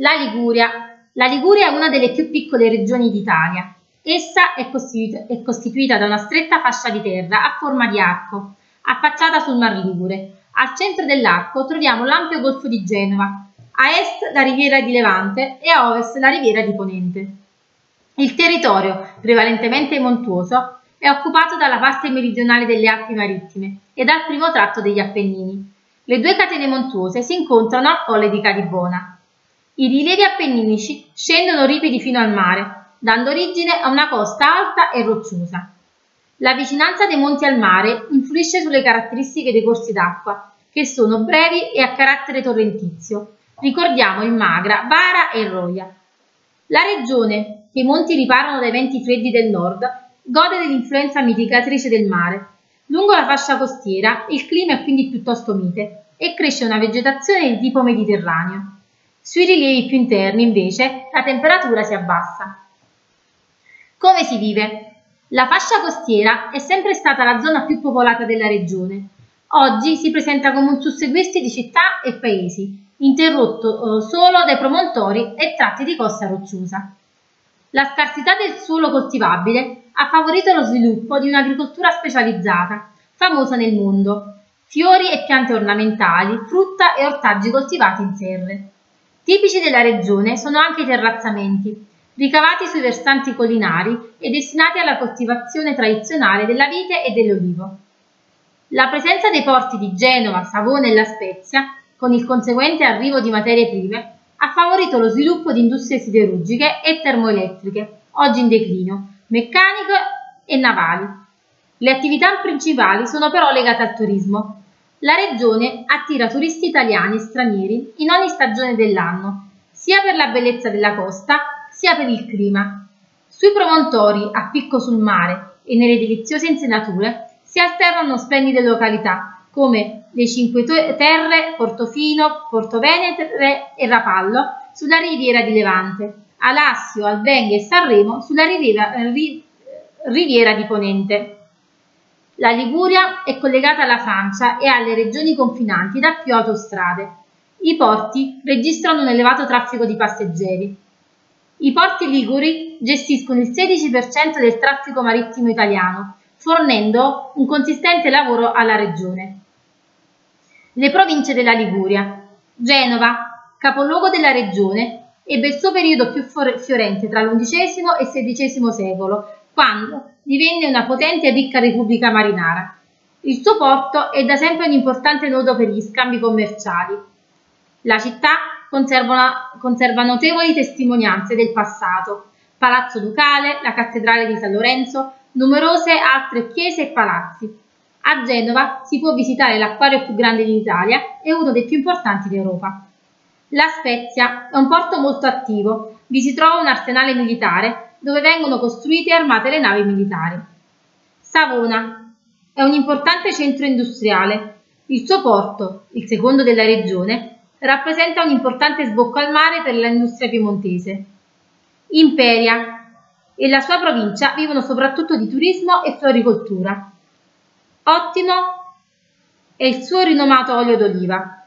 La Liguria. La Liguria è una delle più piccole regioni d'Italia. Essa è costituita da una stretta fascia di terra a forma di arco, affacciata sul Mar Ligure. Al centro dell'arco troviamo l'ampio Golfo di Genova, a est la Riviera di Levante e a ovest la Riviera di Ponente. Il territorio, prevalentemente montuoso, è occupato dalla parte meridionale delle Alpi Marittime e dal primo tratto degli Appennini. Le due catene montuose si incontrano al Colle di Calibona. I rilievi appenninici scendono ripidi fino al mare, dando origine a una costa alta e rocciosa. La vicinanza dei monti al mare influisce sulle caratteristiche dei corsi d'acqua, che sono brevi e a carattere torrentizio. Ricordiamo il Magra, Vara e il Roia. La regione, che i monti riparano dai venti freddi del nord, gode dell'influenza mitigatrice del mare. Lungo la fascia costiera il clima è quindi piuttosto mite e cresce una vegetazione di tipo mediterraneo. Sui rilievi più interni, invece, la temperatura si abbassa. Come si vive? La fascia costiera è sempre stata la zona più popolata della regione. Oggi si presenta come un susseguirsi di città e paesi, interrotto solo dai promontori e tratti di costa rocciosa. La scarsità del suolo coltivabile ha favorito lo sviluppo di un'agricoltura specializzata, famosa nel mondo. Fiori e piante ornamentali, frutta e ortaggi coltivati in serre. Tipici della regione sono anche i terrazzamenti, ricavati sui versanti collinari e destinati alla coltivazione tradizionale della vite e dell'olivo. La presenza dei porti di Genova, Savona e La Spezia, con il conseguente arrivo di materie prime, ha favorito lo sviluppo di industrie siderurgiche e termoelettriche, oggi in declino, meccaniche e navali. Le attività principali sono però legate al turismo. La regione attira turisti italiani e stranieri in ogni stagione dell'anno, sia per la bellezza della costa, sia per il clima. Sui promontori a picco sul mare e nelle deliziose insenature si alternano splendide località come le Cinque Terre, Portofino, Portovenere e Rapallo sulla riviera di Levante, Alassio, Albenga e Sanremo sulla riviera di Ponente. La Liguria è collegata alla Francia e alle regioni confinanti da più autostrade. I porti registrano un elevato traffico di passeggeri. I porti liguri gestiscono il 16% del traffico marittimo italiano, fornendo un consistente lavoro alla regione. Le province della Liguria. Genova, capoluogo della regione, ebbe il suo periodo più fiorente tra l'XI e il XVI secolo, quando divenne una potente e ricca repubblica marinara. Il suo porto è da sempre un importante nodo per gli scambi commerciali. La città conserva notevoli testimonianze del passato: Palazzo Ducale, la Cattedrale di San Lorenzo, numerose altre chiese e palazzi. A Genova si può visitare l'acquario più grande d'Italia e uno dei più importanti d'Europa. La Spezia è un porto molto attivo, vi si trova un arsenale militare dove vengono costruite e armate le navi militari. Savona è un importante centro industriale. Il suo porto, il secondo della regione, rappresenta un importante sbocco al mare per l'industria piemontese. Imperia e la sua provincia vivono soprattutto di turismo e floricoltura. Ottimo è il suo rinomato olio d'oliva.